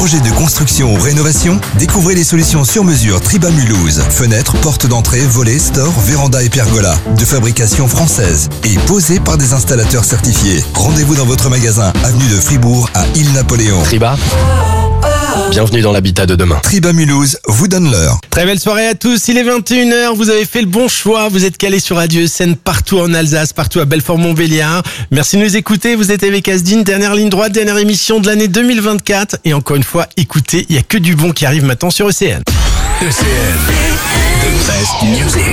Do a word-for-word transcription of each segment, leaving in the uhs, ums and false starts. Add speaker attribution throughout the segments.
Speaker 1: Projet de construction ou rénovation? Découvrez les solutions sur mesure Triba Mulhouse. Fenêtres, portes d'entrée, volets, stores, vérandas et pergolas. De fabrication française et posées par des installateurs certifiés. Rendez-vous dans votre magasin, avenue de Fribourg à Île-Napoléon.
Speaker 2: Triba, bienvenue dans l'habitat de demain.
Speaker 1: Triba Mulhouse vous donne l'heure.
Speaker 3: Très belle soirée à tous, il est vingt et une heures, vous avez fait le bon choix, vous êtes calés sur Radio Essen partout en Alsace, partout à Belfort-Montbéliard. Merci de nous écouter, vous êtes avec Asdine, dernière ligne droite, dernière émission de l'année deux mille vingt-quatre. Et encore une fois, écoutez, il n'y a que du bon qui arrive maintenant sur E C N.
Speaker 4: E C N, the best music.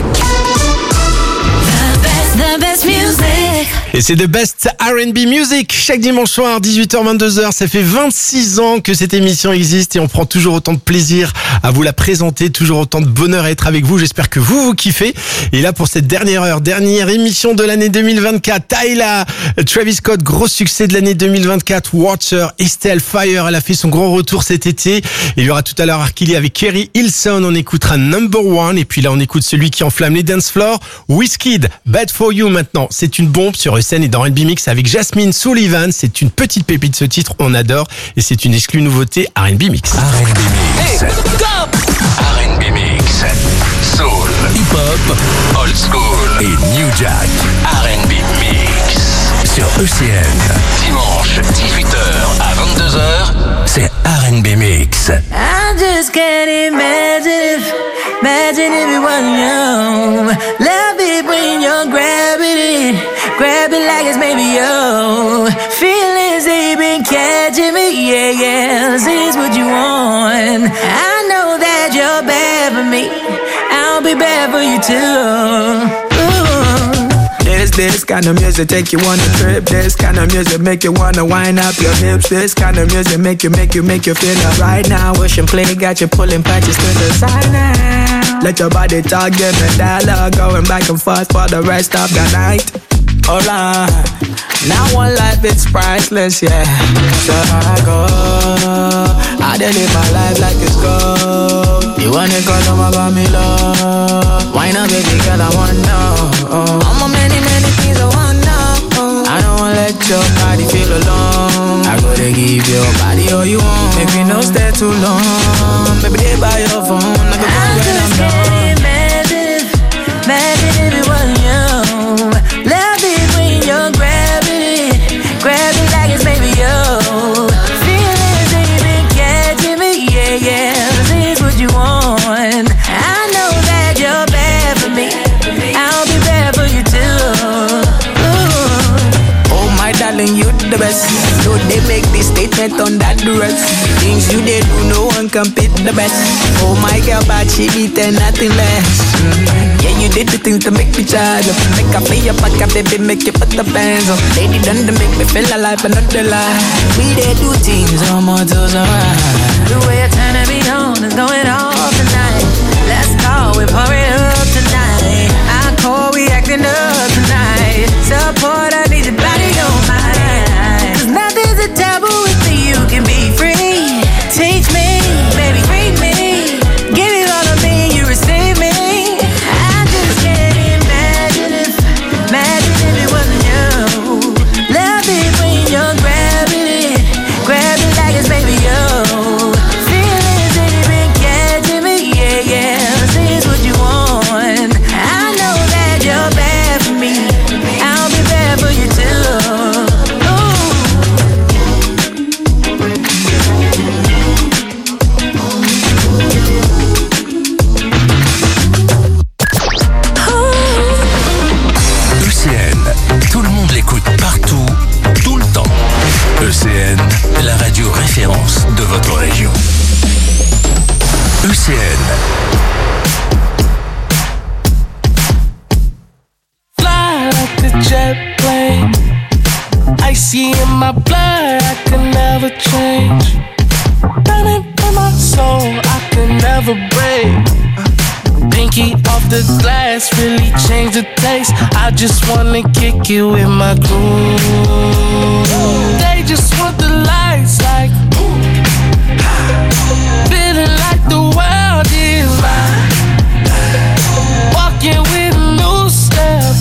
Speaker 5: The best music.
Speaker 3: Et c'est The Best R and B Music. Chaque dimanche soir, dix-huit heures vingt-deux heures. Ça fait vingt-six ans que cette émission existe et on prend toujours autant de plaisir à vous la présenter, toujours autant de bonheur à être avec vous. J'espère que vous, vous kiffez. Et là, pour cette dernière heure, dernière émission de l'année deux mille vingt-quatre, Tyla, Travis Scott, gros succès de l'année deux mille vingt-quatre, Water, Estelle Fire, elle a fait son grand retour cet été. Il y aura tout à l'heure Arkili avec Kerry Hilson, on écoutera Number One. Et puis là, on écoute celui qui enflamme les dance floors, Wizkid, Bad For You maintenant. C'est une bombe sur E C N et dans R and B Mix avec Jasmine Sullivan. C'est une petite pépite ce titre, on adore. Et c'est une exclue nouveauté R and B Mix.
Speaker 4: R and B Mix. Hey, go! R and B Mix. Soul, hip-hop, old school et New Jack. R and B Mix. Sur E C N. Dimanche, dix-huit heures à vingt-deux heures, c'est R and B Mix.
Speaker 5: I just can't imagine if, imagine if it wasn't you. Love it when you're grabbing it, grab it like it's maybe you. Feelings they been catching me, yeah, yeah. This is what you want. I know that you're bad for me, I'll be bad for you too.
Speaker 6: This, this kind of music take you on a trip. This kind of music make you wanna wind up your hips. This kind of music make you, make you, make you feel it right now. Push and play, got you pulling patches to the side now. Let your body talk, give me dialogue, going back and forth for the rest of the night. Hold on, now one life it's priceless, yeah. So I go, I done live my life like it's gold. You wanna call them about me, love? Why not, baby girl, I wanna know. I'm a many, many things I wanna know. I don't wanna let your body feel alone. I gotta give your body all you want. Maybe no stay too long. Maybe they by your phone. I can
Speaker 5: I just can't imagine, imagine if it wasn't you. Love it when you're grabbing it, grab it like it's maybe you. Feelings they been catching me, yeah, yeah. This is what you want. I know that you're bad for me, I'll be bad for you too. Ooh.
Speaker 6: Oh my darling, you the best. So they make this statement on that dress. Things you did do, no one can beat the best. Oh my girl, but she beat and nothing less. Mm. Yeah, you did the things to make me charge up. Make a play up, like a baby, make you put the bands up. Lady done to make me feel alive, another life. We did do things on more to survive.
Speaker 5: The way you're turning me on is going off tonight. Let's go, we pour it up tonight. I call, we acting up tonight. Support, I need your body on mine. Cause nothing's a taboo with me, you can be free. Teach me, baby, free me. Give it all of me, you receive me. I just can't imagine if, imagine if it wasn't you. Love it when you're grabbing it, grab it like it's baby you. Feelings that you've been catching me, yeah, yeah. This is what you want. I know that you're bad for me, I'll be bad for you too.
Speaker 4: E C N, tout le monde l'écoute partout, tout le temps. E C N, la radio référence de votre région. E C N.
Speaker 7: Fly like a jet plane, icy in my blood, I can never change. Burning in my soul, I can never break. Pinky off the glass, really change the taste. I just wanna kick it with my crew. They just want the lights like feeling like the world is mine. Walking with a new step.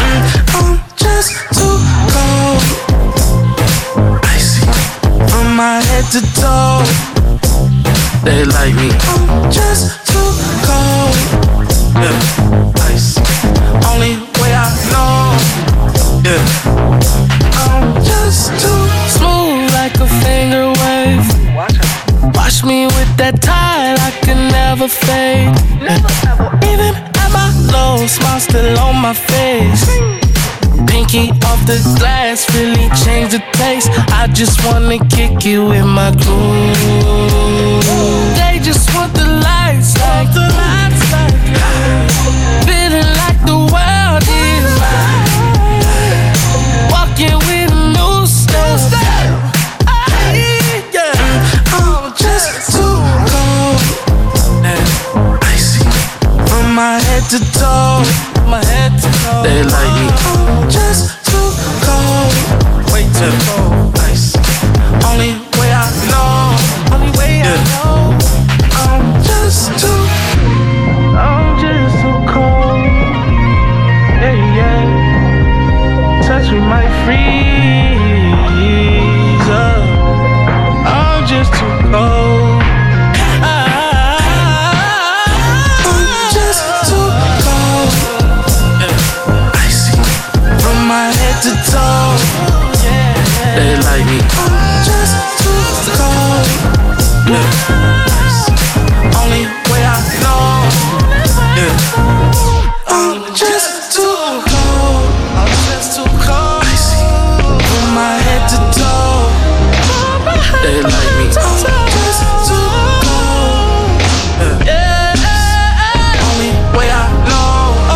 Speaker 7: I'm just too cold. Icy on my head to toe. They like me. I'm just too cold. Yeah, ice. Only way I know. Yeah, I'm just too smooth like a finger wave. Wash me with that tide, I can never fade. Yeah. Even at my low, smile still on my face. Pinky off the glass, really changed the taste. I just wanna kick it with my crew. They just want the lights, like the lights, like feeling like the world is mine. Walking with a new style. Yeah, I'm just too cold and icy from my head to toe. My head to toe. They like me. I'm just too cold. Way too cold. Ice. Only way I know. Only way yeah. I know. I'm just too. I'm just too cold. Yeah, yeah. Touch me might freeze up. I'm just too cold. To toe. They like me. I'm just too cold. Yeah. Only way I know. Yeah. I'm just too cold. I'm just too cold. From my head to toe. They like me. I'm just too cold. Yeah. Only way I know.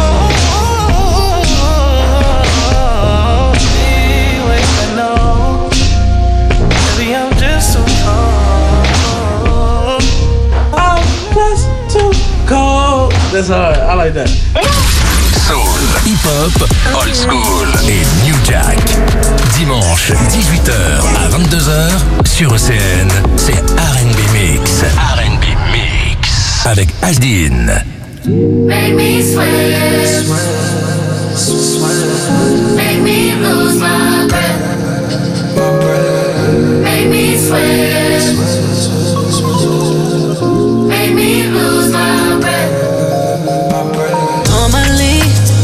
Speaker 7: That's hard, I like that.
Speaker 4: Soul, hip-hop, old school et New Jack. Dimanche, dix-huit heures à vingt-deux heures sur E C N, c'est R and B Mix. R and B Mix. Avec Asdin.
Speaker 8: Make me sweat. Make me lose my breath. Make me sweat. Make me lose my breath.
Speaker 5: Normally,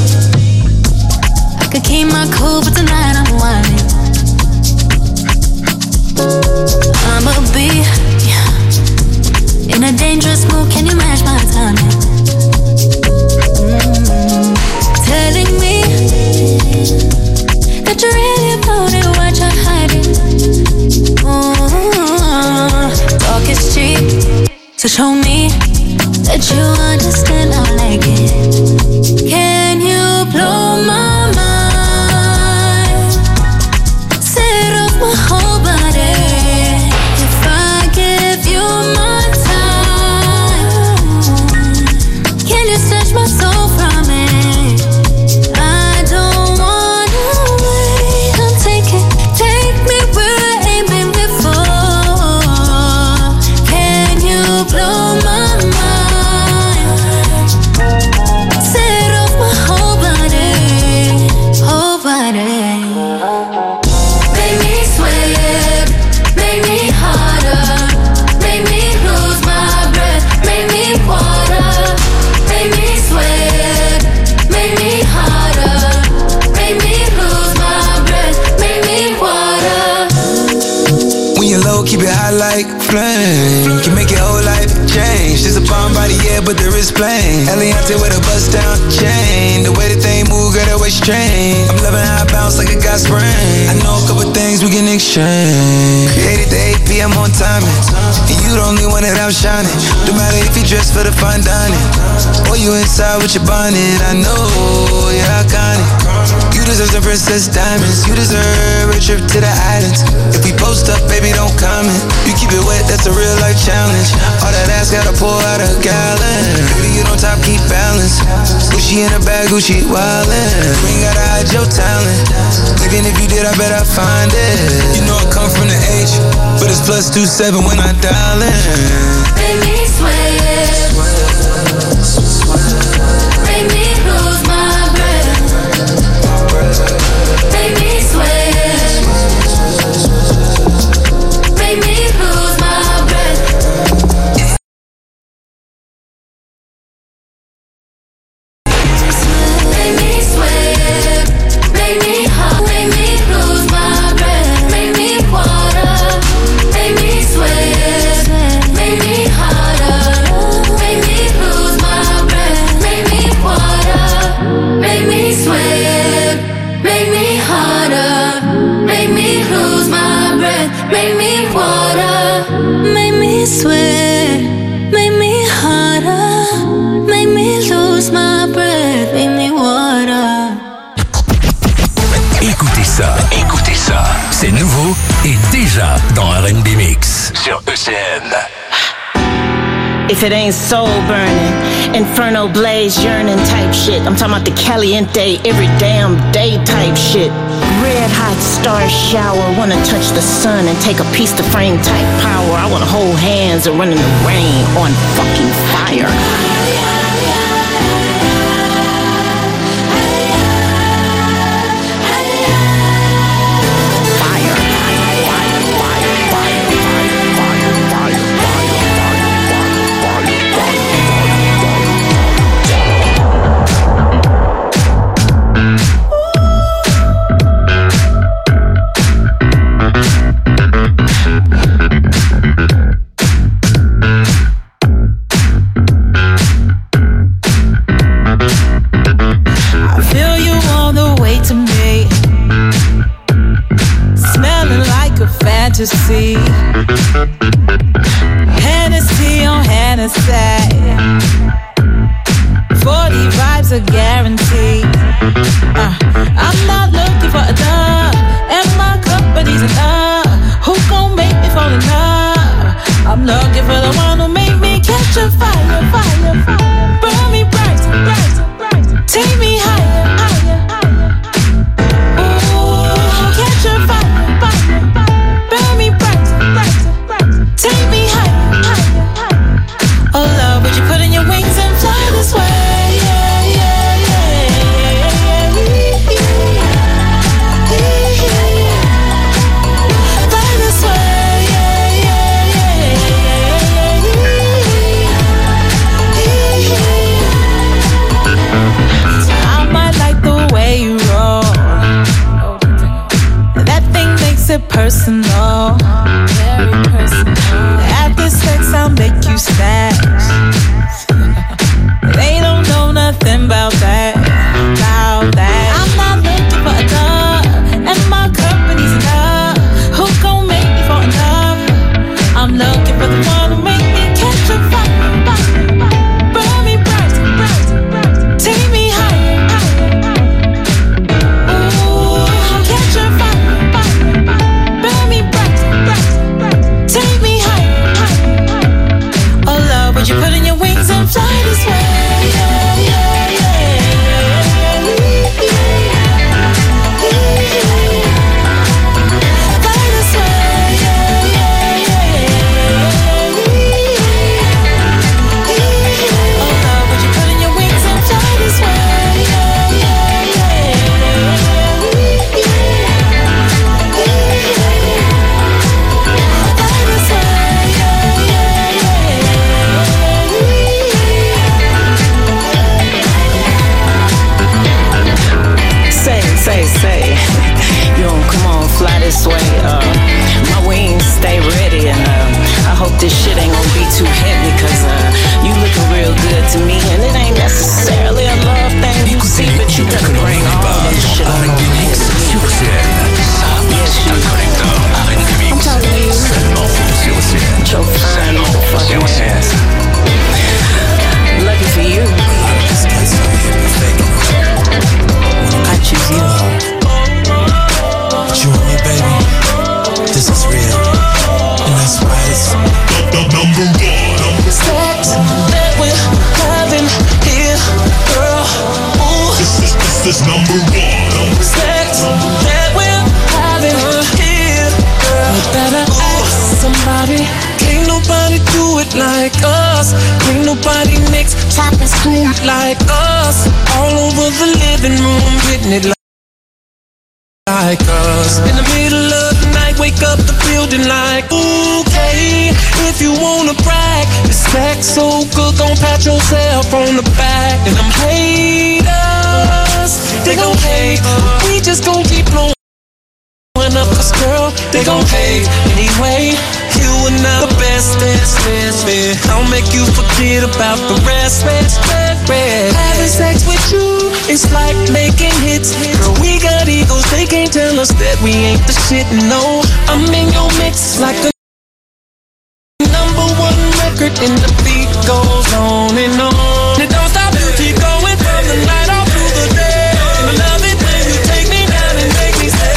Speaker 5: I could keep my cool, but tonight I'm whining. I'ma be in a dangerous mood. Can you match my timing? Mm-hmm. Telling me that you're really about it, what you're hiding. Mm-hmm. Talk is cheap, so show me that you understand I like it. Can you blow my mind? Set off my whole body. If I give you my time, can you snatch my soul from it? I don't wanna wait. Come take it, take me where I ain't been before. Can you blow my mind? Set off my whole body, whole body.
Speaker 8: Make me sweat, make me harder, make me lose my breath, make me water. Make me sweat, make me harder, make me lose my breath, make me water.
Speaker 6: When you're low, keep it high like flame. Can make your whole life change. There's a bomb body, yeah, but there is plain. Eliante with a bust down chain. The way that they move, girl, that way strange. I'm loving how I bounce like a got spring. I know a couple things we can exchange. Created the eight p.m. on timing, and you the only one that I'm shining. No matter if you dress for the fine dining, or you inside with your bonnet. I know you're iconic. You deserve some princess diamonds. You deserve a trip to the islands. If we post up, baby, don't comment. You keep it wet, that's a real life challenge. All that ass gotta pour out a gallon. Baby, you don't top, keep balance. Gucci in the bag, Gucci wildin'. You ain't gotta hide your talent. Even if you did, I bet I find it. You know I come from the H, but it's plus two seven when I dial in.
Speaker 8: Make me sweat, make me lose my breath. Make me sweat, make me lose. make me water, make me sweat, make me harder, make me lose my breath, make me water.
Speaker 4: Écoutez ça, écoutez ça. C'est nouveau et déjà dans R and B Mix sur E C N.
Speaker 9: If it ain't soul burning, inferno blaze yearning type shit. I'm talking about the caliente every damn day type shit. Red hot star shower, wanna touch the sun and take a piece to frame type power. I wanna hold hands and run in the rain on fucking fire.
Speaker 5: Fantasy, Hennessy on Hennessy, forty vibes are guaranteed. uh, I'm not looking for a dub, and my company's enough. Who gon' make me fall in love? I'm looking for the one who make me catch a fire, fire, fire. Burn me bright, bright, bright. Take me higher, higher, higher. Ooh, catch a fire, fire. Burn me bright, bright, bright. Take me higher, higher, higher. Oh love, would you put in your wings and fly this way? Yeah, yeah, yeah, yeah, yeah. Fly this way, yeah, yeah, yeah, yeah. I might like the way you roll. That thing makes it personal, very personal. After sex, I'll make you snatch. They don't know nothing about that, about that. I'm not looking for a dub, and my company's enough. Who gon' make me fall in love? I'm looking for the one who make me catch a fire, fire, fire. Burn me bright, bright, bright. Take me higher, higher, higher. Ooh, catch a fire, fire, fire. Burn me bright, bright, bright. Take me higher, higher, higher. Oh love, would you put in your wings and fly this way? Yeah, yeah, yeah, yeah, yeah. Fly this way, yeah, yeah, yeah, yeah. Oh love, would you put in your wings and fly this way? Yeah, yeah, yeah, yeah, yeah. Fly this way, yeah, yeah, yeah.
Speaker 9: Say, say, say, yo, come on, fly this way. Uh, my wings stay ready, and uh, I hope this shit ain't gonna be too heavy, cause uh, you looking real good to me, and it ain't necessarily a love thing you see, but you gotta bring all that shit on over here to me.
Speaker 4: Sur E C N.
Speaker 9: Yes, you. I'm talking to you.
Speaker 4: Seulement sur E C N.
Speaker 9: With your fine motherfucking ass. Lucky for you, I choose you.
Speaker 10: You and me, baby, this is real, and that's why it's number one.
Speaker 7: Sex that we're having here, girl. Ooh.
Speaker 10: This is, this is number one.
Speaker 7: Sex that we're having here, girl. You better ask somebody. Can't nobody do it like us. Can't nobody mix, chop and screw it like us. All over the living room, getting it like like us. In the middle of the night, wake up the building like, okay, if you wanna brag, this sex so good, gon' pat yourself on the back. And them haters, they gon' hate, we just gon' keep blowing up, cause girl, they gon' hate anyway.
Speaker 11: You are now the best, best, best, best. I'll make you forget about the rest, rest, rest, rest. Having sex with you, it's like making hits. Girl, we got egos, they can't tell us that we ain't the shit. No, I'm in your mix like a number one record, and the beat goes on and on. It don't stop, you keep going from the night all through the day. And I love it when you take me down and make me say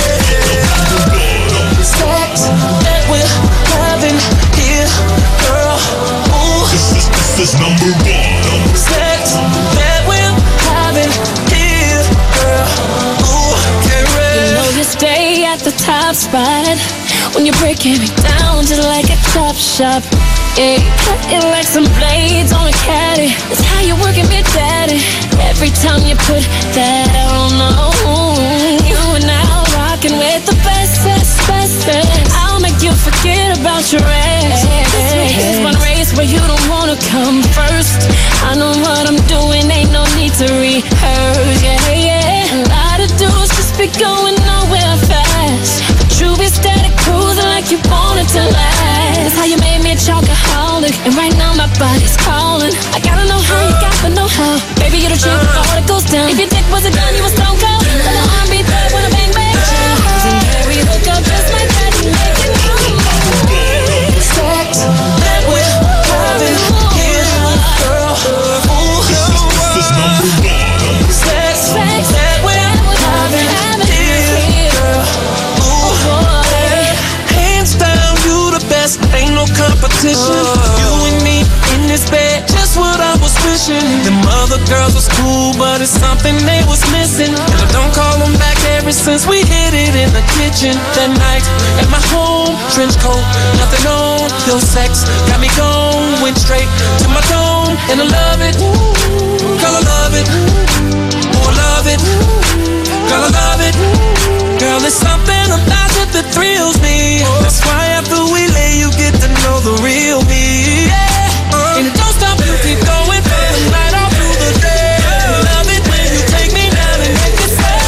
Speaker 11: sex that we're having here, girl. Ooh, this is, this is number one. Sex that we're having here, girl. Ooh, get ready.
Speaker 8: You know you stay at the top spot when you're breaking me down just like a chop shop. Yeah, cut it like some blades on a caddy. That's how you working, big daddy. Every time you put that on, oh, you are now rocking with the best, best, best, best. I'll make you forget about your ex. This one race where you don't wanna come first. I know what I'm doing, ain't no need to rehearse. Yeah, yeah. A lot of dudes just be going nowhere fast, but you be steady cruising like you want it to last. That's how you made me a chocoholic, and right now my body's calling. I gotta know how you got the know-how. Baby, you're the chick before it goes down. If your dick was a gun, you was stone cold. Let the arm be thug when I bang bang. And here we hook up just like that and make it move.
Speaker 11: Sex that we're having here, girl. Ooh, this is number one. Sex that we're having here, girl. Ooh, hands down, you the best. Ain't no competition. You and me in this bed, just what I was wishing. Them other girls was cool, but it's something they was missing. And I don't call them back ever since we hit it in the kitchen that night at my home. Trench coat, nothing on. Your sex got me gone, went straight to my dome, and I love it. Girl, I love it. Oh, I love it. Girl, I love it. Girl, there's something about it that thrills me. That's why after we lay, you get to know the real me. Yeah. And it don't stop, you keep going from the night all through the day. I love it when you take me down and make it say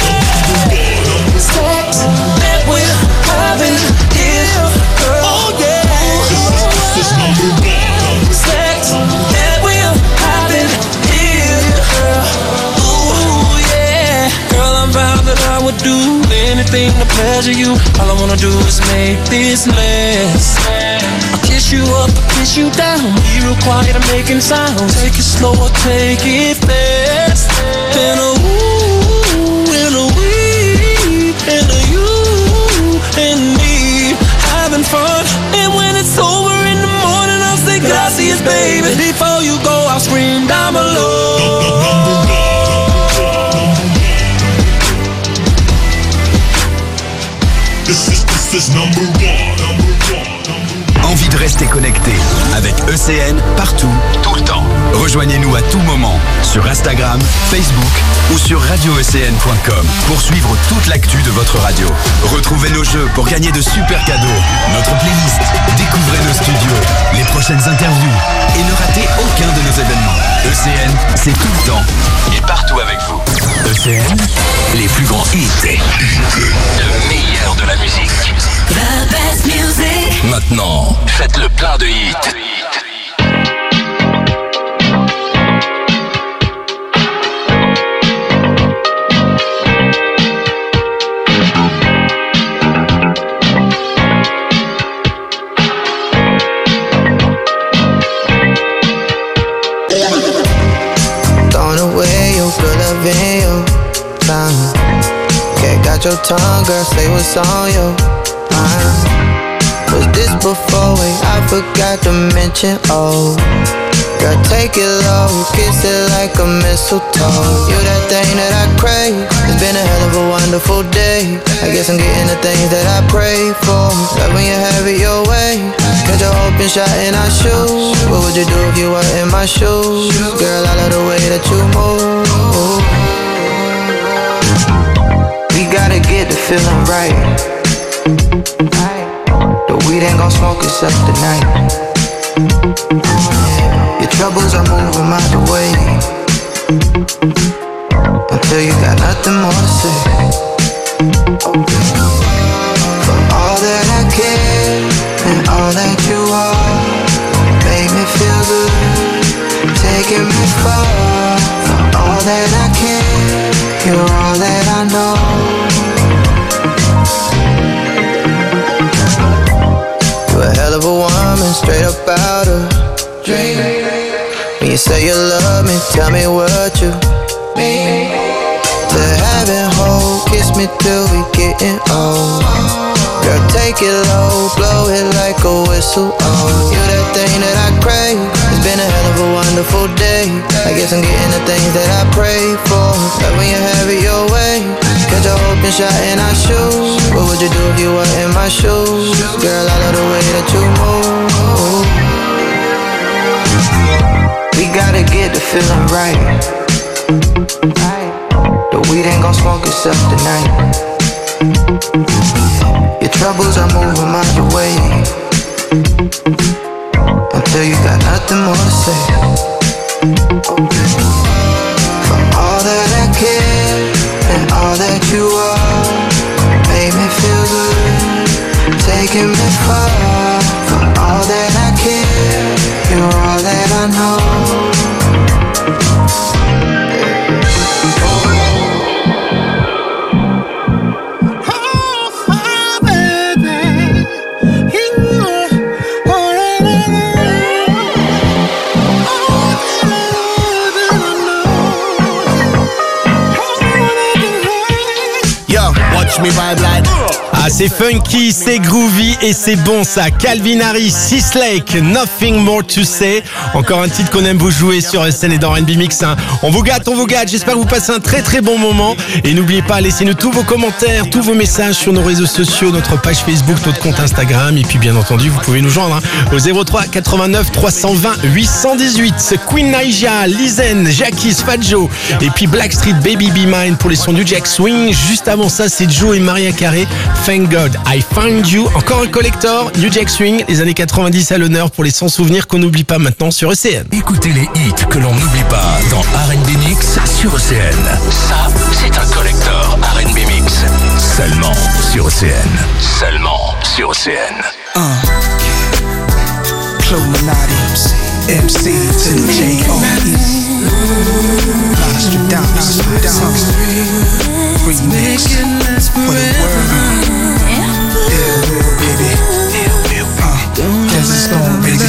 Speaker 11: sex that we're having here, girl. Oh yeah. This is number one. Sex that we're having here, girl. Ooh yeah. Girl, I'm vowed that I would do anything to pleasure you. All I wanna do is make this last. I'll kiss you up, I'll kiss you down. Be real quiet, I'm making sounds. Take it slow or take it fast. And a ooh, and a we, and a you, and me having fun. And when it's over in the morning, I'll say gracias, baby. Before you go, I'll scream down below.
Speaker 4: This is, this is number one. Number one.
Speaker 1: Envie de rester connecté avec E C N partout, tout le temps. Rejoignez-nous à tout moment sur Instagram, Facebook ou sur radio e c n point com pour suivre toute l'actu de votre radio. Retrouvez nos jeux pour gagner de super cadeaux, notre playlist, découvrez nos studios, les prochaines interviews et ne ratez aucun de nos événements. E C N, c'est tout le temps et partout avec vous.
Speaker 4: E C N, les plus grands hits. Le meilleur de la musique.
Speaker 8: The best music.
Speaker 4: Maintenant, faites le plein de hits.
Speaker 12: Throwing away your good loving you. Time. Can't got your tongue, girl, say what's on you. Was this before? Wait, I forgot to mention, oh. Girl, take it low, kiss it like a mistletoe. You that thing that I crave. It's been a hell of a wonderful day. I guess I'm getting the things that I pray for. Love when you have it your way. Catch a open shot in our shoes. What would you do if you were in my shoes? Girl, I love the way that you move. We gotta get the feeling right. The weed ain't gon' smoke itself tonight. Your troubles are moving out the way until you got nothing more to say. For all that I care and all all that you are. Make me feel good, taking me far. From all that I can, you're all that I know. You're a hell of a woman, straight up out of dream. When you say you love me, tell me what you mean. To heaven hold, kiss me till we getting old. Girl, take it low, blow it like a whistle. Oh, you that thing that I crave. It's been a hell of a wonderful day. I guess I'm getting the things that I pray for. But when you have it your way, catch a open shot in our shoes. What would you do if you were in my shoes? Girl, I love the way that you move. We gotta get the feeling right. The weed ain't gon' smoke itself tonight. Your troubles are moving out your way until you got nothing more to say. From all that I care and all that you are, make me feel good, taking me far. From all that I care, you're all that I know.
Speaker 3: Me vibe like. Ah, c'est funky, c'est groovy et c'est bon ça. Calvin Harris, Sis Lake, Nothing More to Say. Encore un titre qu'on aime vous jouer sur S N et dans R and B Mix. Hein. On vous gâte, on vous gâte. J'espère que vous passez un très très bon moment. Et n'oubliez pas, laissez-nous tous vos commentaires, tous vos messages sur nos réseaux sociaux, notre page Facebook, notre compte Instagram. Et puis bien entendu, vous pouvez nous joindre hein, au zéro trois quatre-vingt-neuf trois cent vingt huit cent dix-huit. Queen Naija, Lizen, Jackie, Fadjo et puis Blackstreet Baby Be Mine pour les sons du Jack Swing. Juste avant ça, c'est Joe et Maria Carey. Thank God I Found You. Encore un collector, New Jack Swing, les années quatre-vingt-dix à l'honneur pour les sans souvenirs qu'on n'oublie pas maintenant sur E C N.
Speaker 4: Écoutez les hits que l'on n'oublie pas dans R and B Mix sur E C N. Ça, c'est un collector R and B Mix. Seulement sur E C N. Seulement sur E C N.
Speaker 13: Uh. Clomonati, M C to the J O E. Nostradamus, remix for the world. Yeah, real baby. Uh, Desert Storm, baby.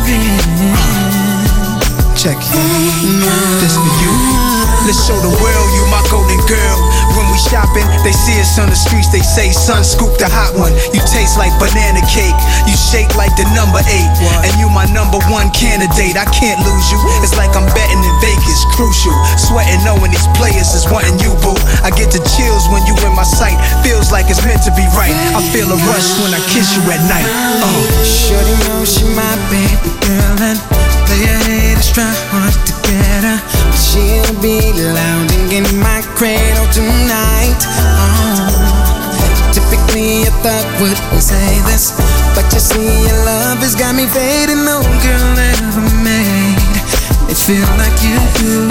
Speaker 13: Uh, check it. This for you. Let's show the world you my golden girl. When we shopping, they see us on the streets, they say, son, scoop the hot one. You taste like banana cake, you shake like the number eight. And you my number one candidate, I can't lose you. It's like I'm betting in Vegas, crucial. Sweating knowing these players is wanting you, boo. I get the chills when you in my sight, feels like it's meant to be right. I feel a rush when I kiss you at night. uh.
Speaker 6: Shorty knows she might be the girl and play her haters try hard to get her, but she'll be loud and in my cradle tonight. Oh, typically I thought would say this, but you see your love has got me fading. No girl ever made it feel like you do.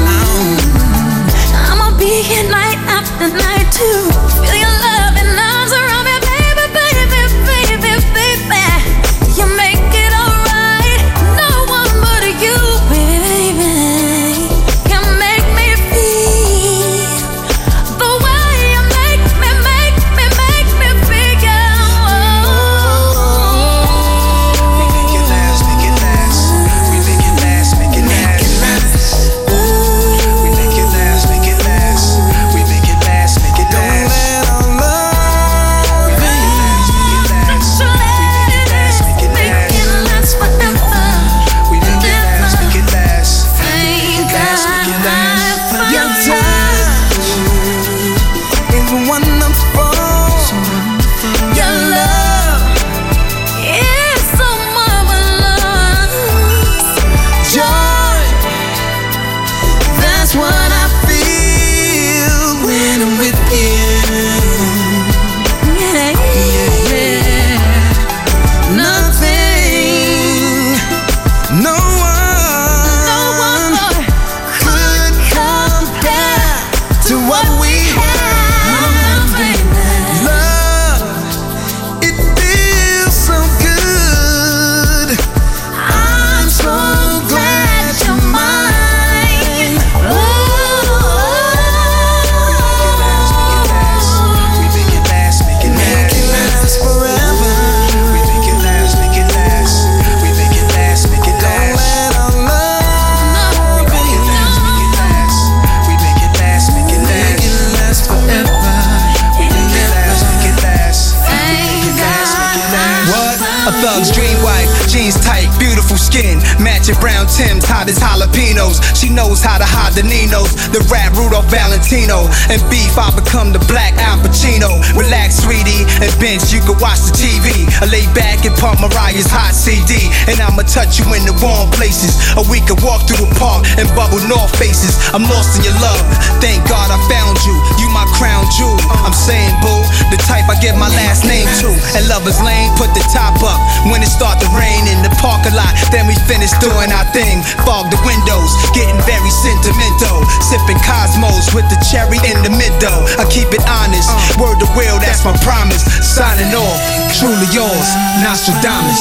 Speaker 6: Oh.
Speaker 8: I'ma be here night after night too. Feel your love and arms around me, baby, baby, baby, baby. You make it alright. No one but you, baby, can make me feel the way you make me, make me, make me feel.
Speaker 13: We make it last, make it last. We make it last, make it last. We make it last, make it last. We make it last, make it last. A thug's dream wife, jeans tight, beautiful skin, matching brown Timbs, hot as jalapenos. She knows how to hide the Ninos, the rap Rudolph Valentino. And beef, I become the black Al Pacino. Relax, sweetie, and bench, you can watch the T V. I lay back and pump Mariah's hot C D, and I'ma touch you in the warm places. Or we could walk through the park and bubble north faces. I'm lost in your love, thank God I found you. You my crown jewel, I'm saying boo, the type I give my last name to. At Lover's Lane, put the top up when it start to rain in the parking lot. Then we finish doing our thing, fog the windows, getting very sentimental. Sipping Cosmos with the cherry in the middle. I keep it honest, word to will, that's my promise. Signing off, truly yours, Nostradamus.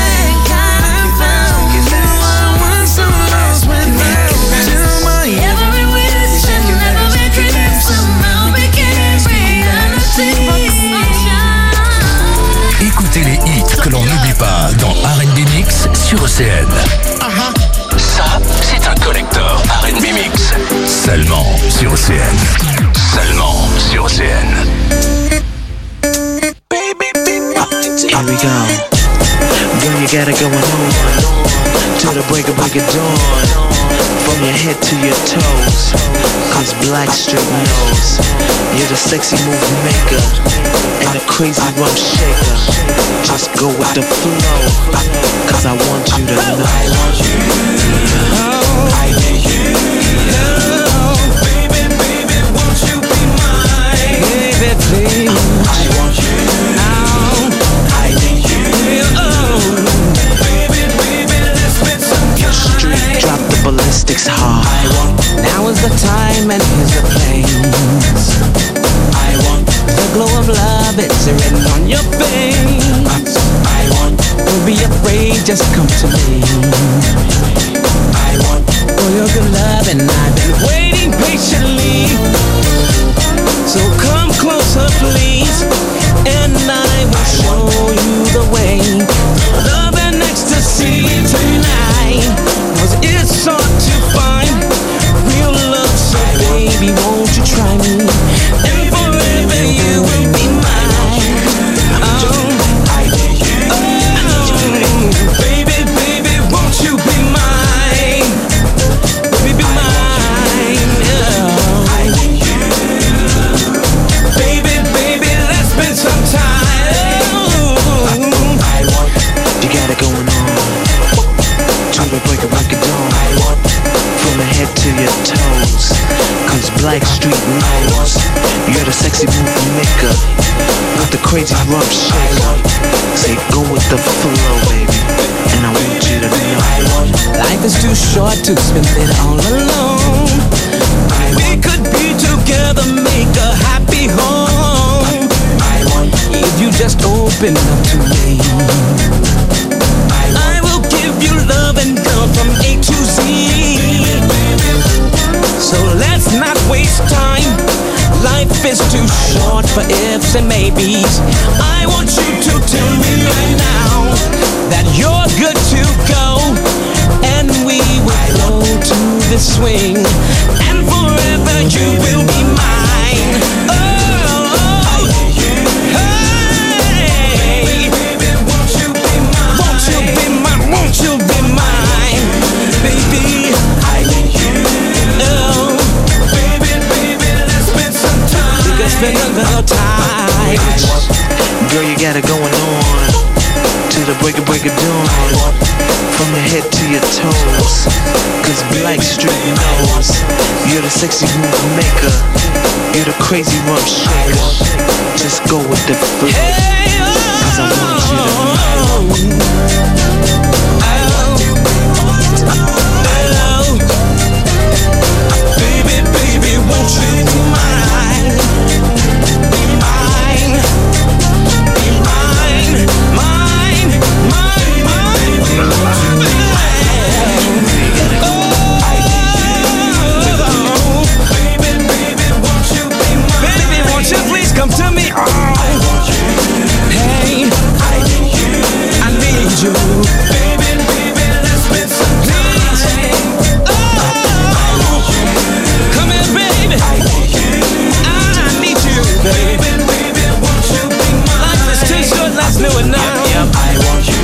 Speaker 4: Écoutez les hits que l'on n'oublie pas dans R and B Mix sur O C N. Uh-huh. Ça, c'est un collector R and B Mix. Seulement sur O C N. Seulement sur O C N.
Speaker 14: Here we go. Girl, you got it going on till the break of break of dawn. From your head to your toes, cause Blackstreet knows you're the sexy move maker and the crazy rum shaker. Just go with the flow, cause I want you to know I want you to know I need you to know. Baby, baby, won't you be mine? Baby, please, I want you to know I need you to know. Baby, baby, let's spend some time. Street drop the ballistics hard. I want. Now is the time and here's the place. I want the glow of love, it's written on your face. I want. Don't be afraid, just come to me. I want for your good love and I've been waiting patiently. So come closer, please, and I will show you the way. Love and ecstasy tonight, cause it's hard to find real love, so baby, won't you try me? And forever you will be mine. Oh, oh, baby, baby, won't you be mine? Baby, be mine. Oh. Baby, baby, let's spend some time. You got it going on till the break of break of dawn. From the head to your toes, cause Blackstreet knows you're the sexy move maker with the crazy rum shaker. Say go with the flow, baby, and I want you to know life is too short to spend it all alone. We could be together, make a happy home. If you just open up to me, I will give you love and girl from A to Z. So let's not waste time. Life is too short for ifs and maybes. I want you to tell me right now that you're good to go, and we will flow to the swing, and forever you will be mine. Oh, oh, hey, won't you be mine? Won't you be mine? Won't you be mine, baby? I need you. Oh, baby, baby, let's spend some time. We can spend a little time. Girl, you got it going on till the break of break of dawn. From your head to your toes, cause Blackstreet knows you're the sexy move maker, you're the crazy rum shaker. Just go with the flow, cause I want you to know. Baby, baby, won't you be mine? Be mine, be mine, mine, mine, mine, mine. Come to me, oh. Hey, I need you, I need you. Baby, baby, let's spend some time. Oh, come here, baby. I need you, I need you. Baby, baby, won't you be mine? Life is too short, let's do it now. Yep, yep, I want you.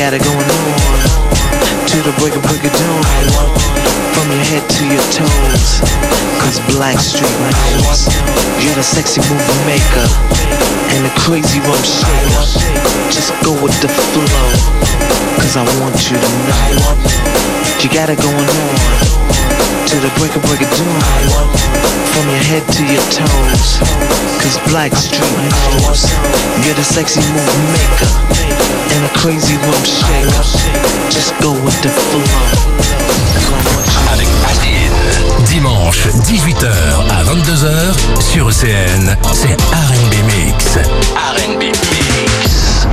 Speaker 14: got it going on to the break of break of dawn. From your head to your toes, cause Blackstreet knows you're the sexy movie maker and the crazy rump shaker. Just go with the flow, cause I want you to know you got it going on to the break of break of dawn. From your head to your toes, cause Blackstreet knows you're the sexy movie maker and a crazy rump shaker. Just go with the flow.
Speaker 4: Avec Adine, dimanche dix-huit heures à vingt-deux heures sur E C N, c'est R and B Mix. R and B Mix.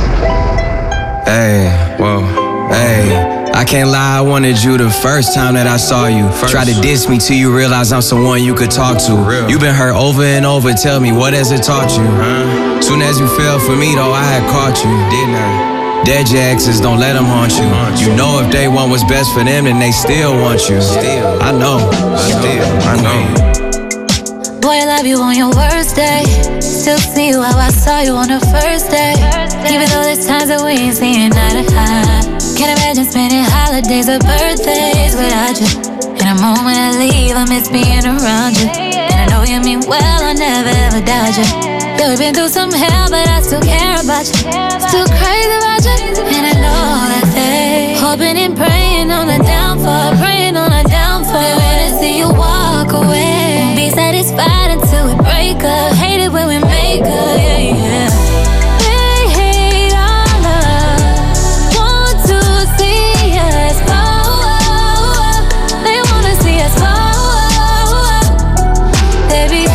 Speaker 15: Hey, whoa, hey. I can't lie, I wanted you the first time that I saw you. First. Try to diss me till you realize I'm someone you could talk to. Real. You been hurt over and over, tell me, what has it taught you? Huh? Soon as you fell for me though, I had caught you, didn't I? Dead your exes, don't let them haunt you. You know if they want what's best for them, then they still want you. Still, I know, still, I know.
Speaker 8: Boy, I love you on your worst day. Still see you how I saw you on the first day. Even though there's times that we ain't seeing eye to eye. Can't imagine spending holidays or birthdays without you. In a moment I leave, I miss being around you. And I know you mean well, I never ever doubt you. Yeah, we've been through some hell, but I still care about you. Still crazy about you, and I know that they hoping and praying on a downfall, praying on a downfall. They wanna see you walk away. Won't be satisfied until we break up. Hate it when we make up, yeah, yeah. They hate our love, want to see us fall. They wanna see us fall. They be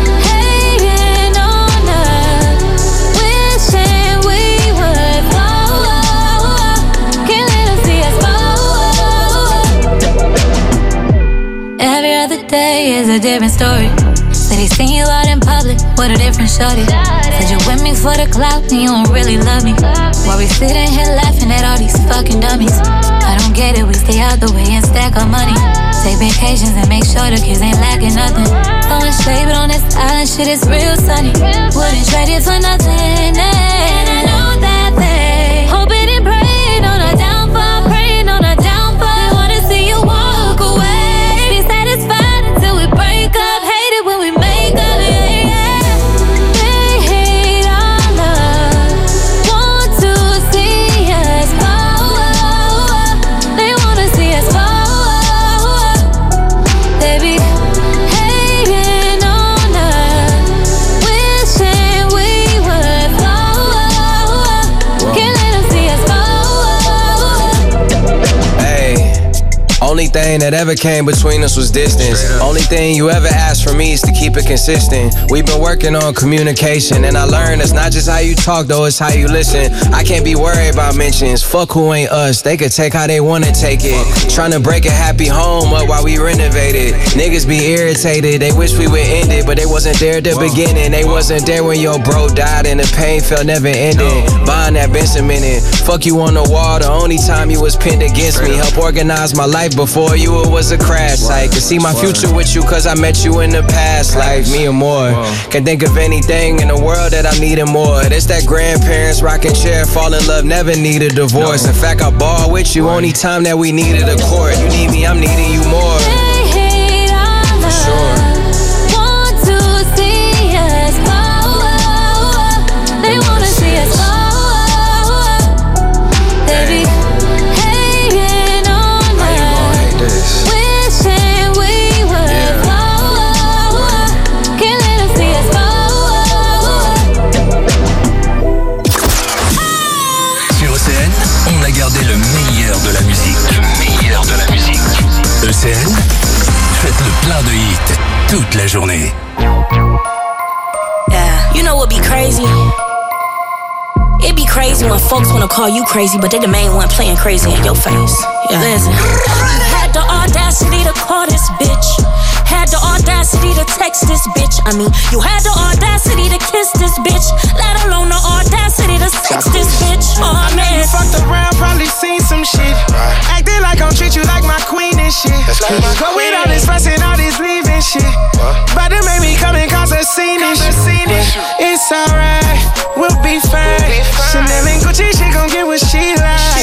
Speaker 8: day is a different story. Said he seen you out in public with a different shorty. Said you with me for the clout and you don't really love me. While we sitting here laughing at all these fucking dummies. I don't get it, we stay out the way and stack our money. Take vacations and make sure the kids ain't lacking nothing. Throwing shade, but on this island shit is real sunny. Wouldn't trade it for nothing. And I know that they hoping and praying on a downfall, praying on a downfall. They wanna see you walk away. Satisfied until we break up. Hate it when we make up, yeah, yeah. They hate our love, want to see us fall. They wanna see us fall. They be hating on us, wishing we would fall. Can't let them see us fall.
Speaker 15: Hey. Only thing that ever came between us was distance. Only thing you ever asked from me is to keep it consistent. We've been working on communication, and I learned it's not just how you talk though, it's how you listen. I can't be worried about mentions. Fuck who ain't us. They could take how they wanna take it. Trying to break a happy home up while we renovate it. Niggas be irritated, they wish we would end it, but they wasn't there at the beginning. They wasn't there when your bro died and the pain felt never ending. Buying that been cemented. Fuck you on the wall, the only time you was pinned against me. Help organize my life before you, it was a crash site. Could see my future with you cause I met you in the past. Like me and more. Can't think of anything in the world that I needed more. It's that grandparents rocking chair, fall in love, never need a divorce. In fact, I ball with you only time that we needed a court. You need me, I'm needing you more.
Speaker 8: They hate our love, sure. Want to see us fall. They wanna see us fall. They be hating on us, wishing we would fall. Can't let them see us fall.
Speaker 4: Sur E C N, on a gardé le meilleur de la musique. Le meilleur de la musique. E C N, faites le plein de hits toute la journée.
Speaker 16: Yeah, you know what be crazy? It be crazy when folks wanna call you crazy, but they the main one playing crazy in your face. Yeah. Listen, you had the audacity to call this bitch. Had the audacity to text this bitch. I mean, you had the audacity to kiss this bitch. Let alone the audacity to sex this bitch. Oh man,
Speaker 17: you fucked around, probably seen some shit. Acting like I'm treat you like my queen and shit. But with all this fuss and all this leaving shit, but it made me come and cause a scene and shit. It's alright, we'll be fine. Chanel and Gucci, she gon' get what she like.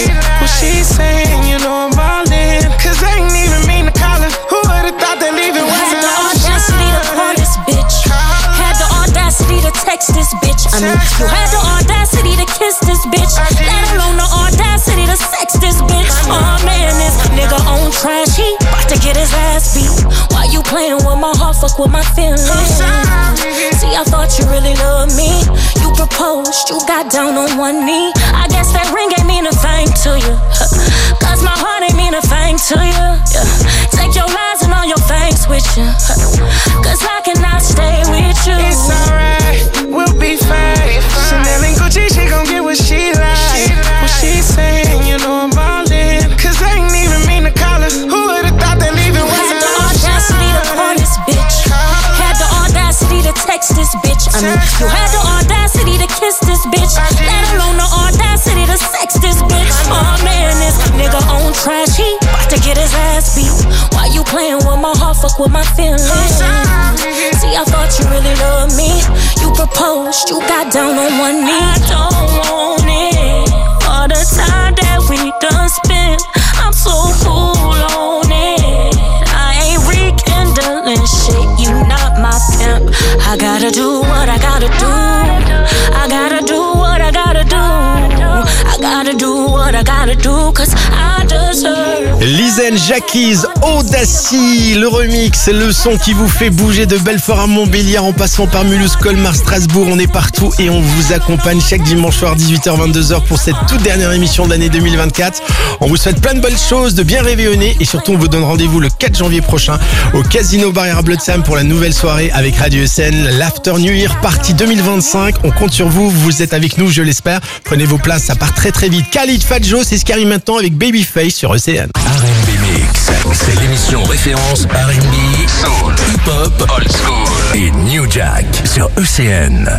Speaker 16: fuck with my feelings. See, I thought you really loved me. You proposed, you got down on one knee. I guess that ring ain't mean a thing to you, cause my heart ain't mean a thing to you. Yeah. Take your lies and all your things with you, cause I cannot stay with you.
Speaker 17: It's alright, we'll be fine. Chanel and Gucci, she gon' get what she like. What she saying, you know I'm ballin'. Cause I ain't even mean to call her. Who would've thought that leaving was
Speaker 16: had the audacity to call this bitch. Had the audacity to text this bitch. I mean, you had the audacity to kiss this bitch. Let alone the audacity to sex this bitch. Oh man, this nigga on trash. He about to get his ass beat. Why you playing with my heart? Fuck with my feelings. See, I thought you really loved me. You proposed, you got down on one knee. I don't want it. All the time that we done spent, I'm so cool on it. I ain't rekindling shit, you not my pimp. I gotta do what I gotta do. I gotta do what I gotta do. I gotta do what I gotta do, cause I deserve.
Speaker 3: Lizen Jackies, Audacy, le remix, le son qui vous fait bouger de Belfort à Montbéliard en passant par Mulhouse, Colmar, Strasbourg. On est partout et on vous accompagne chaque dimanche soir dix-huit heures vingt-deux heures pour cette toute dernière émission de l'année deux mille vingt-quatre. On vous souhaite plein de bonnes choses, de bien réveillonner et surtout on vous donne rendez-vous le quatre janvier prochain au Casino Barrière Blood-Sam pour la nouvelle soirée avec Radio S N, l'After New Year Party deux mille vingt-cinq. On compte sur vous, vous êtes avec nous, je l'espère. Prenez vos places, ça part très très vite. Khalid, Fat Joe, c'est ce qui arrive maintenant avec Babyface sur E C N.
Speaker 4: R and B Mix, c'est l'émission référence R and B, soul, hip-hop, old school et New Jack sur E C N.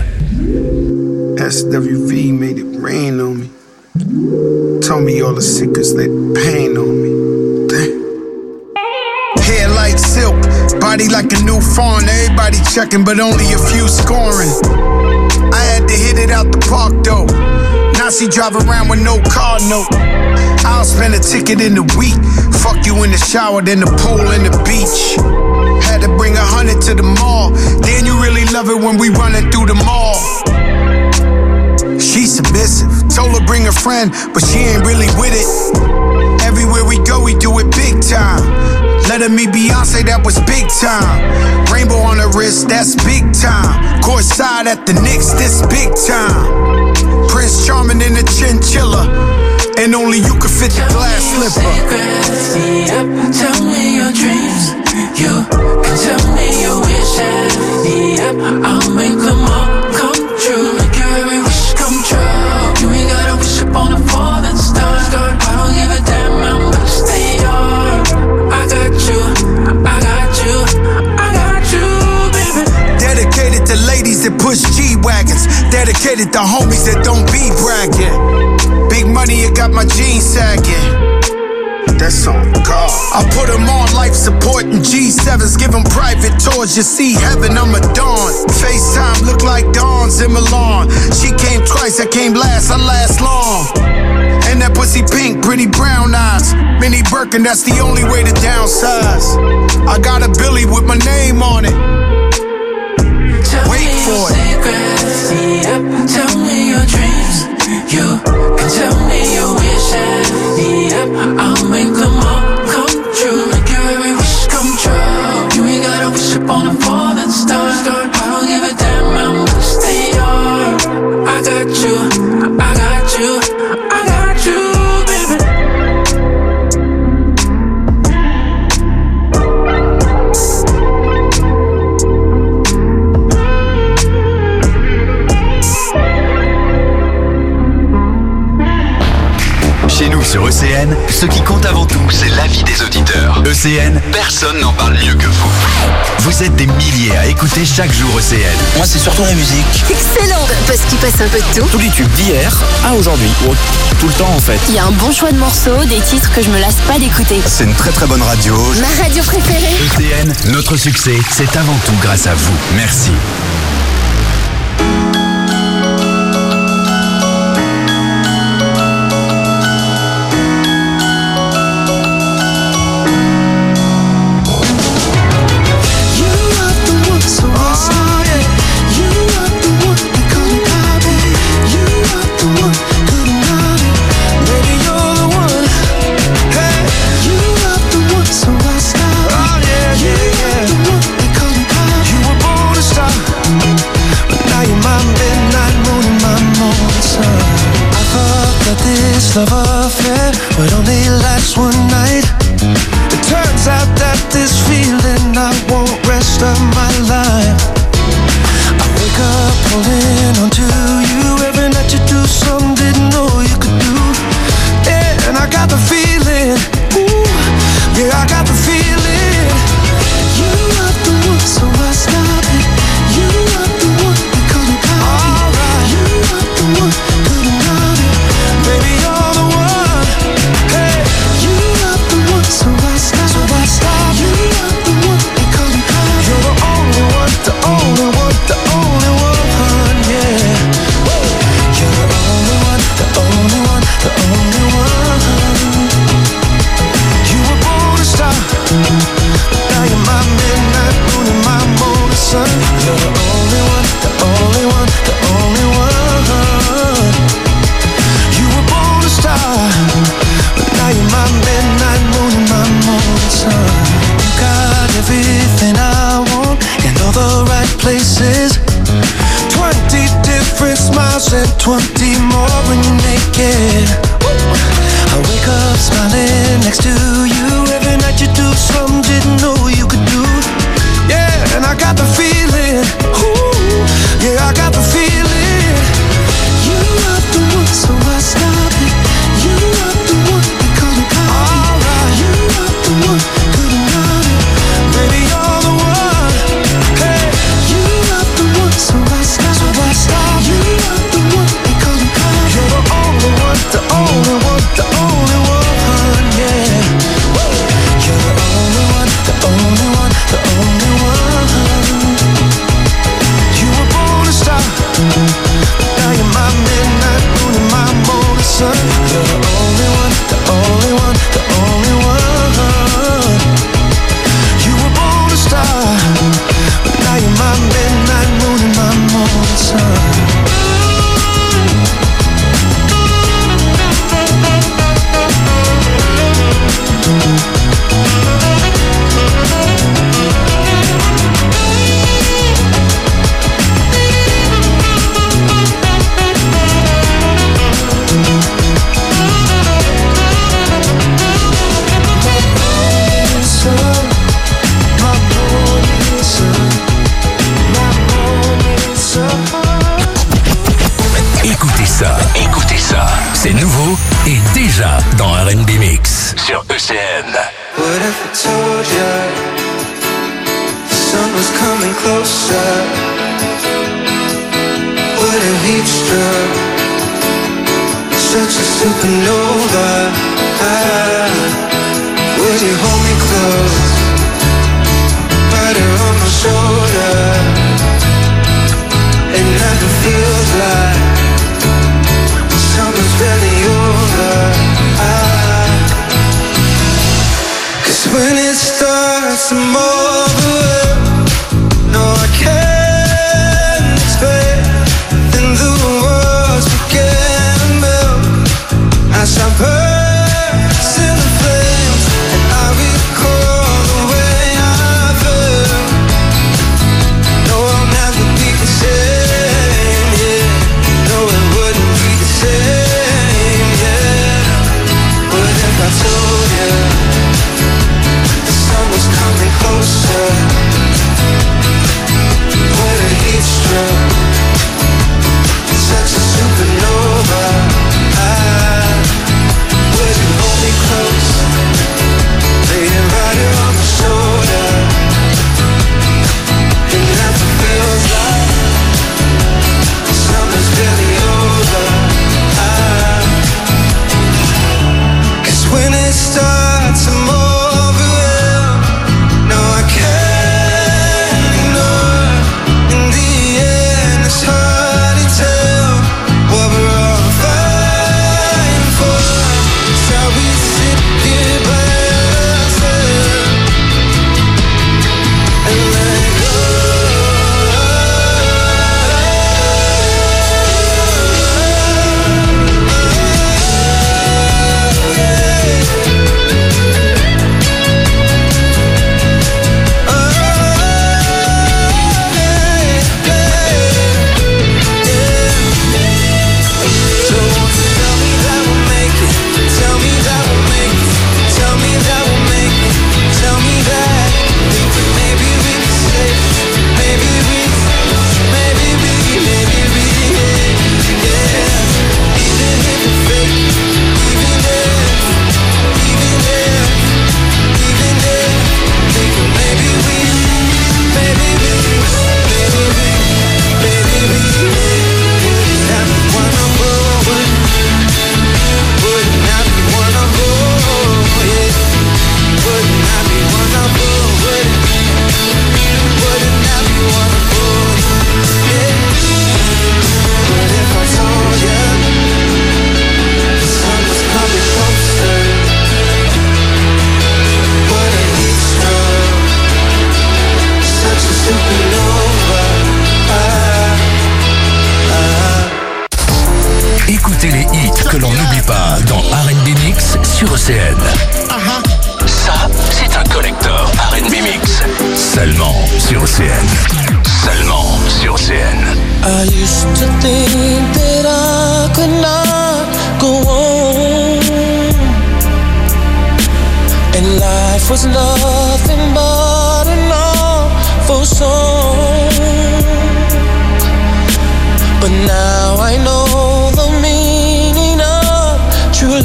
Speaker 18: S W V made it rain on me. Told me all the secrets, let pain on me. Damn. Hair like silk, body like a new fawn. Everybody checking, but only a few scoring. I had to hit it out the park though. Now she drive around with no car note. I'll spend a ticket in the week. Fuck you in the shower, then the pool and the beach. Had to bring a hundred to the mall. Then you really love it when we running through the mall. She submissive, told her bring a friend, but she ain't really with it. Everywhere we go, we do it big time. Let her meet Beyonce, that was big time. Rainbow on her wrist, that's big time. Courtside at the Knicks, this big time. Prince Charming in a chinchilla, and only you could fit the glass slipper.
Speaker 11: Yep, tell me your dreams. You can tell me your wishes. Yep, I'll make them all come true. Make your every wish come true. You ain't gotta wish upon a falling star. I don't give a damn how much they are. I got you, I got you, I got you, baby.
Speaker 18: Dedicated to ladies that push G-Wagons. Dedicated to homies that don't be bragging. Big money, it got my jeans sagging. That's on God. I put them on life support and G sevens. Give them private tours, you see heaven, I'm a dawn. FaceTime look like Dawn's in Milan. She came twice, I came last, I last long. And that pussy pink, pretty brown eyes. Mini Birkin, that's the only way to downsize. I got a Billy with my name on it.
Speaker 11: Tell
Speaker 18: Wait
Speaker 11: me
Speaker 18: for
Speaker 11: your
Speaker 18: it.
Speaker 11: secrets, yep. Tell me your dreams. You can tell me your wishes, yep. I'll make them all come true. Make your every wish come true. You ain't gotta wish upon a falling star. I don't give a damn how much they are. I got you, I got you, I got you, baby.
Speaker 1: Chez nous sur E C N, ce qui compte avant tout, c'est l'avis des auditeurs. E C N, personne n'en parle mieux que vous. Vous êtes des milliers à écouter chaque jour E C N.
Speaker 19: Moi, c'est surtout la musique.
Speaker 20: Excellent, parce qu'il passe un peu de tout.
Speaker 19: Tous les tubes d'hier à aujourd'hui. Oh, tout le temps, en fait.
Speaker 20: Il y a un bon choix de morceaux, des titres que je me lasse pas d'écouter.
Speaker 1: C'est une très très bonne radio.
Speaker 20: Ma radio préférée.
Speaker 1: E C N, notre succès, c'est avant tout grâce à vous. Merci.
Speaker 11: Call me but only lasts one night. It turns out that this feeling I won't rest of my life. I wake up holding on to you. Every night you do something didn't know you could do. Yeah, and I got the feeling, ooh, yeah, I got the feeling. You are the one, so I stop it. You are the one, because you got it. Alright, you are the one, couldn't doubt it. Baby, you're the one. Hey, you are the one, so I stop, so I stop. You are the one, because you got it. You're the only one, the only one, the only one, yeah. Woo. You're the only one, the only one, the only one. You were born a star. Now you're my midnight moon and my morning sun. You're the only one, the only one, the only one. You were born a star, but now you're my midnight moon and my morning sun. You got everything I want in all the right places. Twenty different smiles and twenty more when you're naked. I wake up smiling next to you. Every night you do something didn't know you could do. Yeah, and I got the feeling, ooh, yeah, I got the feeling. You are the one, so I stop it. You are the one, because you got it. Alright, you are the one, couldn't doubt it. Baby, you're the one. Hey, you are the one, so I stop, so I stop. You are the one, because you got it. You're the only one, the only one, the only one, yeah. Woo. You're the only one, the only one, the only one. You were born a star. Now you're my midnight moon and my morning sun. You're the only one, the only one, the only one. You were born a star. Now you're my midnight moon and my morning sun.
Speaker 4: Écoutez ça, écoutez ça. C'est nouveau et déjà dans R and B Mix sur E C N.
Speaker 12: What if I told you the sun was coming closer? What if heat struck such a supernova? Ah, would you hold me close, right here on my shoulder? It never feels like summer's really over. Ah, 'cause when it starts to move away, no, I can't expect. Then the walls begin to melt as I burst in the flames, and I recall the way I felt. No, I'll never be the same, yeah. No, it wouldn't be the same, yeah. What if I told you the sun was coming closer? What a heat stroke, such a supernova. Ah, would you hold me close, laying right here on my shoulder? It never feels like summer's really over. Ah, 'cause when it starts to move around, no, I can't ignore. In the end, it's hard to tell what we're all fighting for. So we sit here by ourselves and let go. So won't you tell me that we'll make it? Tell me that we'll
Speaker 4: sur O C N. Ça, c'est un collector R and B mix. Seulement sur O C N. Seulement sur O C N.
Speaker 7: I used to think that I could not go on, and life was nothing but an awful song. But now I know the meaning of true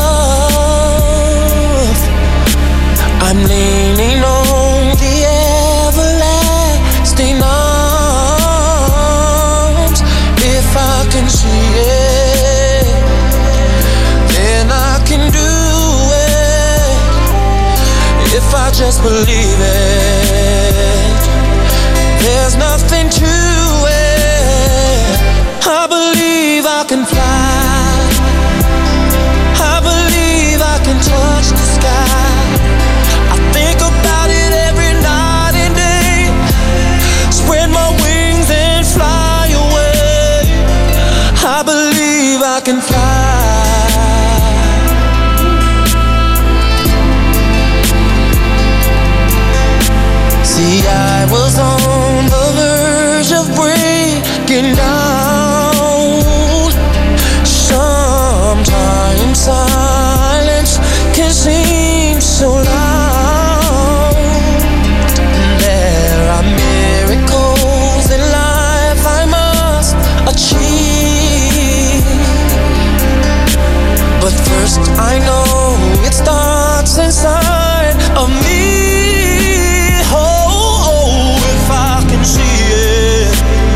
Speaker 7: love. I'm leaning on the everlasting arms. If I can see it, then I can do it. If I just believe it, there's nothing to it. I believe I can fly. I believe I can touch the sky. I think about it every night and day. Spread my wings and fly away. I believe I can fly. See, I was on the verge of breaking down. Sometimes silence can seem so loud. There are miracles in life I must achieve. But first I know it starts inside of me. See it,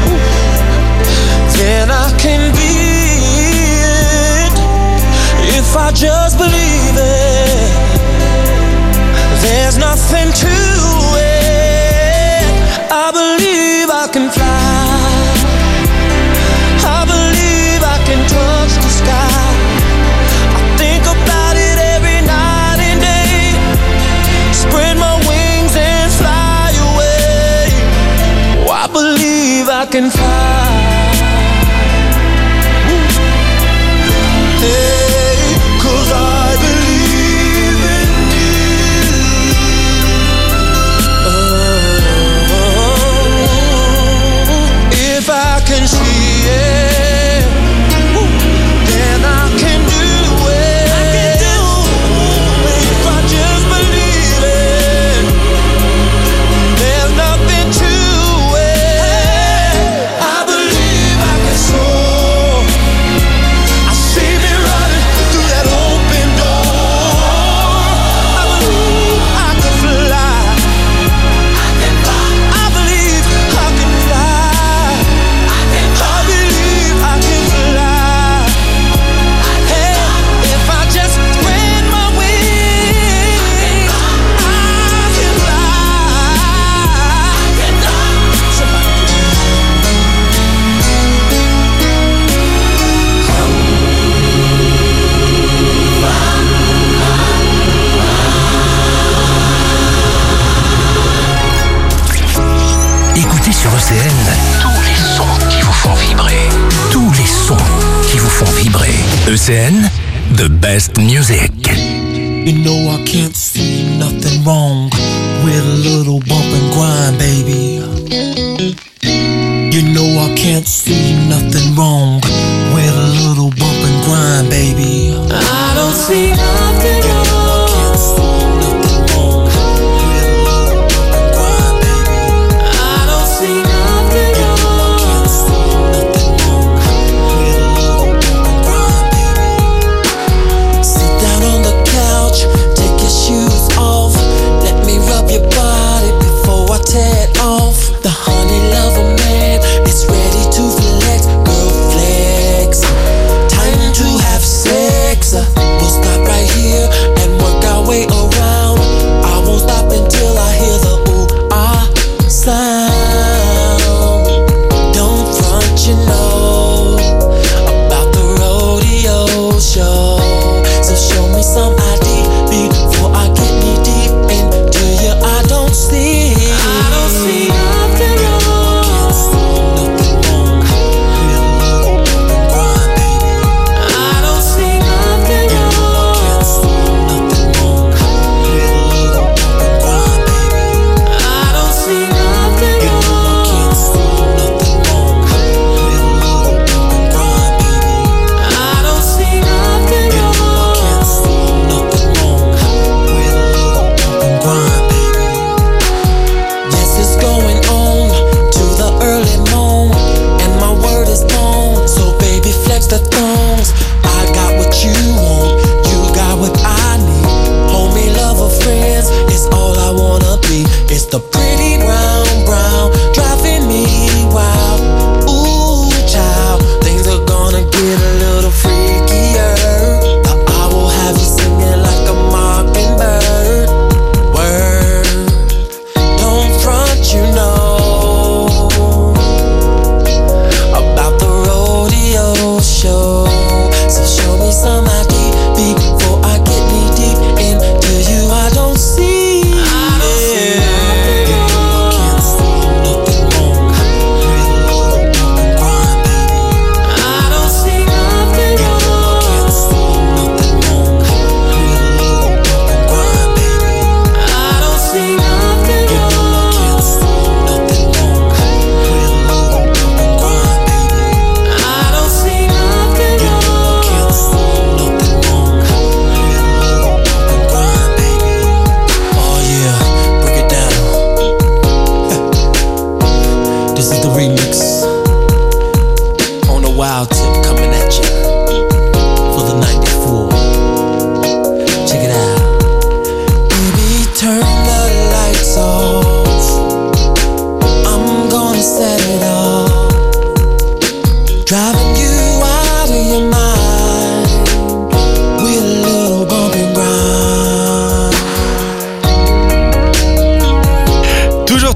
Speaker 7: then I can be it. If I just believe it, there's nothing to it. I believe I can fly. I believe I can touch the sky. I think about it every night and day. Spread my wings and fly away. I believe I can fly. Hey, 'cause I believe in you. Oh, if I can see it, then I can do it. I can do it. If I just believe it, there's nothing to
Speaker 4: sur O C N, tous les sons qui vous font vibrer. Tous les sons qui vous font vibrer. E C N, the best music.
Speaker 10: You know I can't see nothing wrong with a little bump and grind, baby. You know I can't see nothing wrong with a little bump and grind, baby.
Speaker 7: I don't see nothing wrong.
Speaker 10: The honey lover man is ready to flex, girl flex. Time to have sex. We'll stop right here.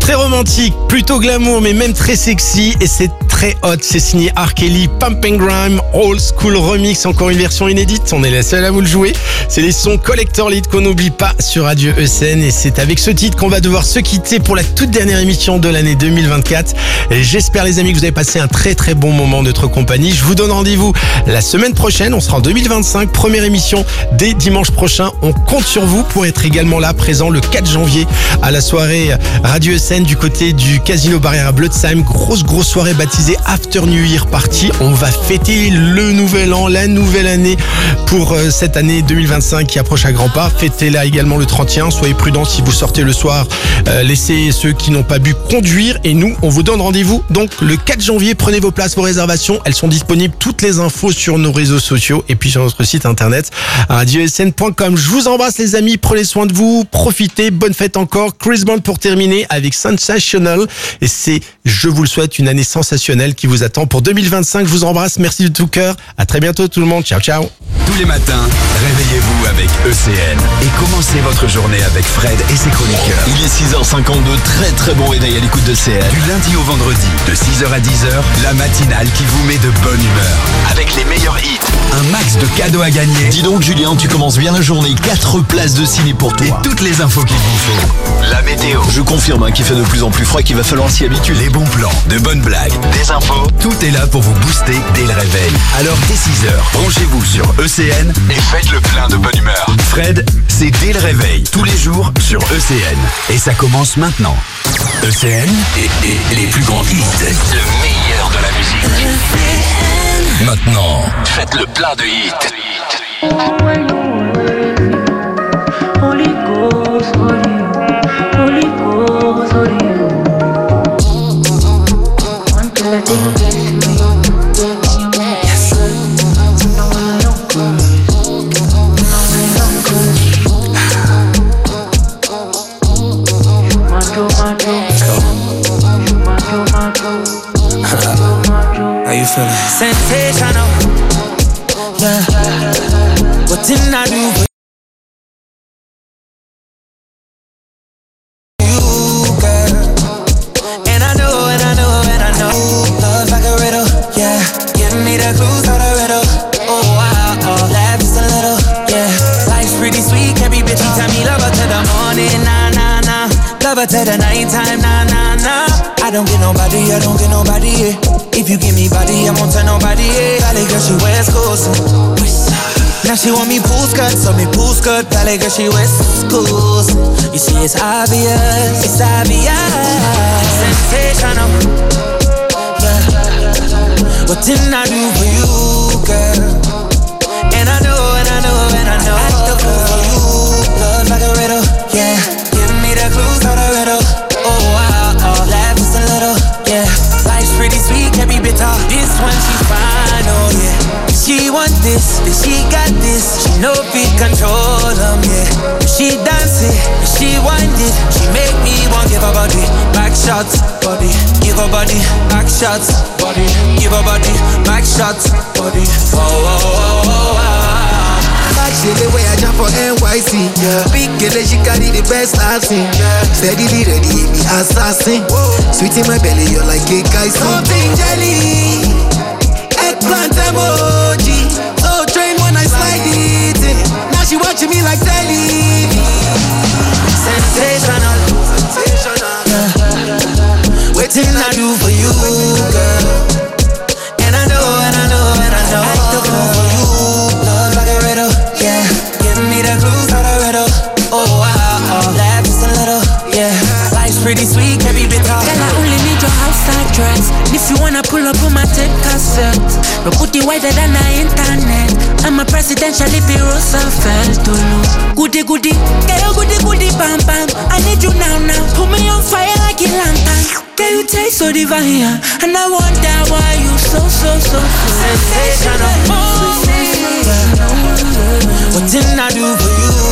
Speaker 3: Très romantique, plutôt glamour, mais même très sexy. Et c'est très hot. C'est signé R. Kelly, Pump and Grime, Old School Remix. Encore une version inédite. On est la seule à vous le jouer. C'est les sons Collector Lead qu'on n'oublie pas sur Radio E C N. Et c'est avec ce titre qu'on va devoir se quitter pour la toute dernière émission de l'année deux mille vingt-quatre. Et j'espère, les amis, que vous avez passé un très très bon moment de notre compagnie. Je vous donne rendez-vous la semaine prochaine. On sera en deux mille vingt-cinq. Première émission dès dimanche prochain. On compte sur vous pour être également là, présent le quatre janvier à la soirée Radio E C N du côté du Casino Barrière à Blotzheim. Grosse grosse soirée baptisée After New Year Party. On va fêter le nouvel an, la nouvelle année pour euh, cette année deux mille vingt-cinq qui approche à grands pas. Fêtez-la également le trente et un. Soyez prudents si vous sortez le soir. Euh, laissez ceux qui n'ont pas bu conduire. Et nous, on vous donne rendez-vous donc le quatre janvier. Prenez vos places, vos réservations. Elles sont disponibles. Toutes les infos sur nos réseaux sociaux et puis sur notre site internet radio s n point com. Je vous embrasse, les amis. Prenez soin de vous. Profitez. Bonne fête encore. Chris Brown pour terminer avec Sensational. Et c'est, je vous le souhaite, une année sensationnelle qui vous attend pour deux mille vingt-cinq. Je vous embrasse. Merci de tout cœur. À très bientôt tout le monde. Ciao, ciao.
Speaker 1: Tous les matins, réveillez-vous avec E C N et commencez votre journée avec Fred et ses chroniqueurs.
Speaker 21: Il est six heures cinquante-deux, très très bon réveil à l'écoute de C N.
Speaker 1: Du lundi au vendredi, de six heures à dix heures, la matinale qui vous met de bonne humeur. Avec les meilleurs hits, un max de cadeaux à gagner.
Speaker 21: Dis donc Julien, tu commences bien la journée, quatre places de ciné pour toi.
Speaker 1: Et toutes les infos qu'il vous faut. La météo.
Speaker 21: Je confirme hein, qu'il fait de plus en plus froid, qu'il va falloir s'y habituer.
Speaker 1: Les bons plans, de bonnes blagues, des infos, tout est là pour vous booster dès le réveil. Alors dès six heures, branchez-vous sur E C N et faites le plein de bonne humeur. Fred, c'est dès le réveil, tous les jours sur E C N. Et ça commence maintenant. E C N et, et les plus grands hits, le meilleur de la musique. Maintenant, faites le plein de hits.
Speaker 5: Holy Ghost, Holy, Holy Ghost, Holy. Want to let it get to me. Yes. No, I don't good. No, I don't good. Mato, mato. Mato, mato.
Speaker 6: How you feeling? Sensational. Yeah. What didn't I do for you, girl? And I know, and I know, and I know. Love like a riddle, yeah. Give me the clues for the riddle. Oh, wow, oh, laugh just a little, yeah. Life's pretty sweet, can't be bitchy. Tell me love her to the morning, nah, nah, nah. Love her to the nighttime, nah, nah, nah. I don't get nobody, I don't get nobody, yeah. If you give me body, I won't tell nobody, yeah. Valley girl, she West Coast. Now she want me pool skirt, so me pool skirt. Valley girl, she West Coast. You see, it's obvious, it's obvious. Sensational. Yeah. What didn't I do for you, girl? And I know, and I know, and I know. Act the fool for you. Love like a riddle, yeah. Give me the clues for the riddle. Oh, wow, oh, laugh just a little, yeah. Life's pretty sweet, can't be bitter. This one she's fine, oh yeah. She want this, then she got this. She know fit control them, yeah. She dance it, she wind it. She make me want give her body back shots, body. Give her body back shots, body. Give her body back shots, body. Oh, oh, oh, oh, oh.
Speaker 22: See the way I jump for N Y C, yeah. Big girl, she carry the best I've seen, yeah. Steadily ready, hit me assassin. Whoa. Sweet in my belly, you're like cake icing. Something jelly, eggplant emoji. So train when I slide it in. Now she watching me like telly.
Speaker 6: Sensational, sensational, yeah. Waiting I do for you, girl. And I know, and I know, and I know. Act the fool for you, love like a riddle. Yeah, give me the clues for the riddle. Oh, wow, oh, laugh just a little, yeah. Life's pretty sweet, can't be bitter.
Speaker 5: Girl, I only need your outside dress. And if you wanna pull up on my tape cassette, no put it wider than the internet. I'm a presidential if you Roosevelt to look. Goody goody, girl, goody goody, bam bam. I need you now now. Put me on fire like a lantern. Girl, you taste so divine, and I wonder why you so so so
Speaker 6: sensational. What didn't I do for you?